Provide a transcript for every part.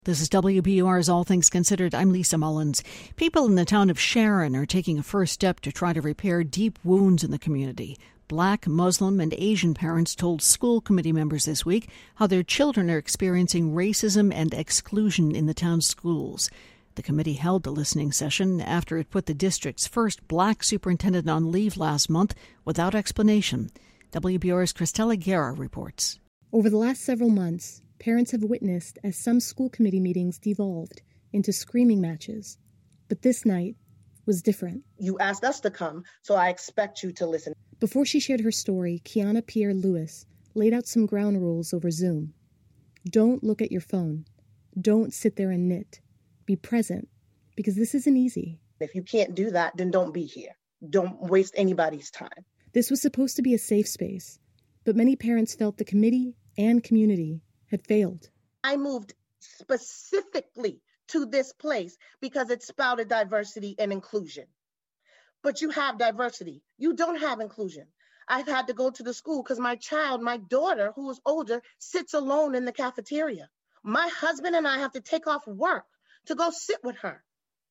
This is WBUR's All Things Considered. I'm Lisa Mullins. People in the town of Sharon are taking a first step to try to repair deep wounds in the community. Black, Muslim, and Asian parents told school committee members this week how their children are experiencing racism and exclusion in the town's schools. The committee held the listening session after it put the district's first black superintendent on leave last month without explanation. WBUR's Christella Guerra reports. Over the last several months, parents have witnessed as some school committee meetings devolved into screaming matches. But this night was different. You asked us to come, so I expect you to listen. Before she shared her story, Kiana Pierre-Lewis laid out some ground rules over Zoom. Don't look at your phone. Don't sit there and knit. Be present, because this isn't easy. If you can't do that, then don't be here. Don't waste anybody's time. This was supposed to be a safe space, but many parents felt the committee and community had failed. I moved specifically to this place because it spouted diversity and inclusion. But you have diversity. You don't have inclusion. I've had to go to the school because my daughter, who is older, sits alone in the cafeteria. My husband and I have to take off work to go sit with her.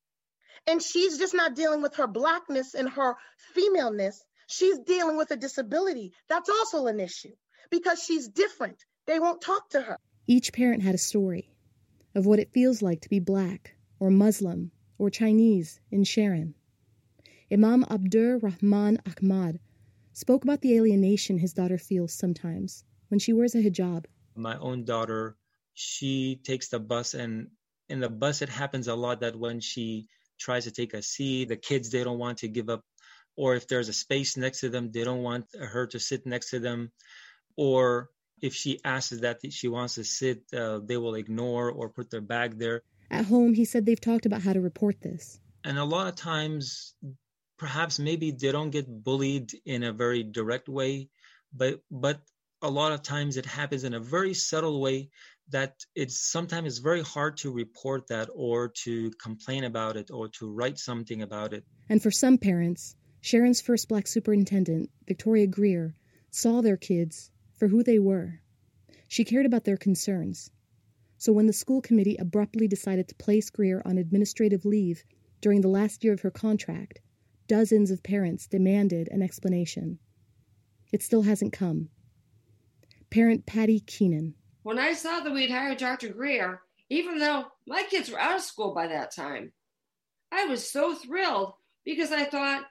And she's just not dealing with her blackness and her femaleness. She's dealing with a disability. That's also an issue because she's different. They won't talk to her. Each parent had a story of what it feels like to be Black or Muslim or Chinese in Sharon. Imam Abdur Rahman Ahmad spoke about the alienation his daughter feels sometimes when she wears a hijab. My own daughter, she takes the bus, and in the bus it happens a lot that when she tries to take a seat, the kids, they don't want to give up. Or if there's a space next to them, they don't want her to sit next to them. Or if she asks that she wants to sit, they will ignore or put their bag there. At home, he said they've talked about how to report this. And a lot of times, perhaps maybe they don't get bullied in a very direct way, but a lot of times it happens in a very subtle way that sometimes it's very hard to report that or to complain about it or to write something about it. And for some parents, Sharon's first Black superintendent, Victoria Greer, saw their kids for who they were. She cared about their concerns. So when the school committee abruptly decided to place Greer on administrative leave during the last year of her contract, dozens of parents demanded an explanation. It still hasn't come. Parent Patty Keenan. When I saw that we'd hired Dr. Greer, even though my kids were out of school by that time, I was so thrilled because I thought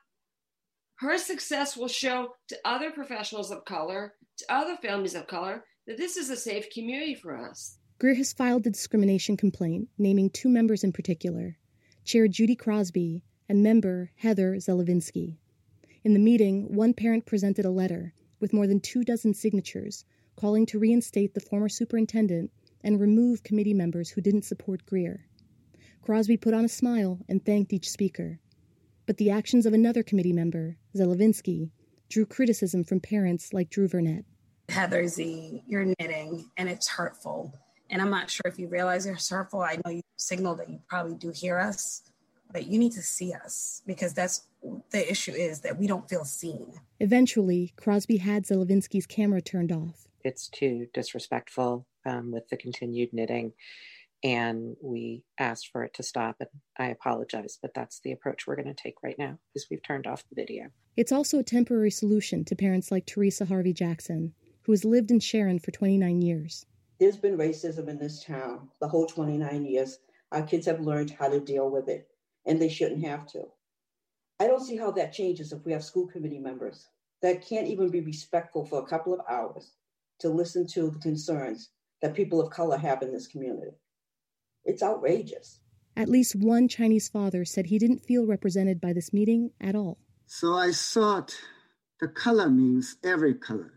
her success will show to other professionals of color, to other families of color, that this is a safe community for us. Greer has filed a discrimination complaint, naming two members in particular, Chair Judy Crosby and member Heather Zelevinsky. In the meeting, one parent presented a letter with more than 24 signatures calling to reinstate the former superintendent and remove committee members who didn't support Greer. Crosby put on a smile and thanked each speaker. But the actions of another committee member, Zelevinsky, drew criticism from parents like Drew Vernett. Heather Z, you're knitting, and it's hurtful. And I'm not sure if you realize it's hurtful. I know you signaled that you probably do hear us, but you need to see us because that's the issue is that we don't feel seen. Eventually, Crosby had Zelevinsky's camera turned off. It's too disrespectful with the continued knitting, and we asked for it to stop, and I apologize, but that's the approach we're going to take right now is we've turned off the video. It's also a temporary solution to parents like Teresa Harvey Jackson, who has lived in Sharon for 29 years. There's been racism in this town the whole 29 years. Our kids have learned how to deal with it, and they shouldn't have to. I don't see how that changes if we have school committee members that can't even be respectful for a couple of hours to listen to the concerns that people of color have in this community. It's outrageous. At least one Chinese father said he didn't feel represented by this meeting at all. So I thought the color means every color.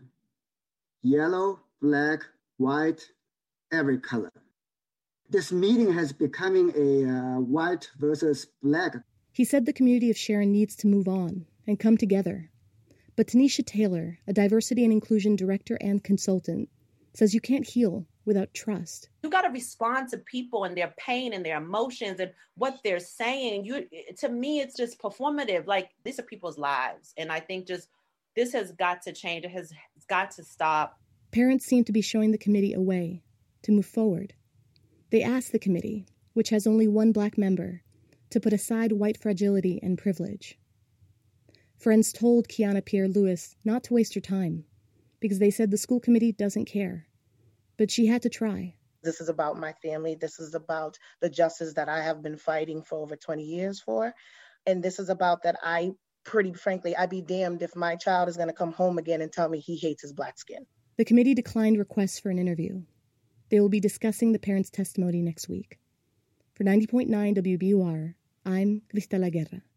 Yellow, black, white, every color. This meeting has becoming a white versus black. He said the community of Sharon needs to move on and come together. But Tanisha Taylor, a diversity and inclusion director and consultant, says you can't heal without trust. You got to respond to people and their pain and their emotions and what they're saying. To me, it's just performative. Like, these are people's lives. And I think just this has got to change. It has got to stop. Parents seem to be showing the committee a way to move forward. They asked the committee, which has only one Black member, to put aside white fragility and privilege. Friends told Kiana Pierre-Louis not to waste her time because they said the school committee doesn't care. But she had to try. This is about my family. This is about the justice that I have been fighting for over 20 years for. And this is about that pretty frankly, I'd be damned if my child is going to come home again and tell me he hates his Black skin. The committee declined requests for an interview. They will be discussing the parents' testimony next week. For 90.9 WBUR, I'm Cristela Guerra.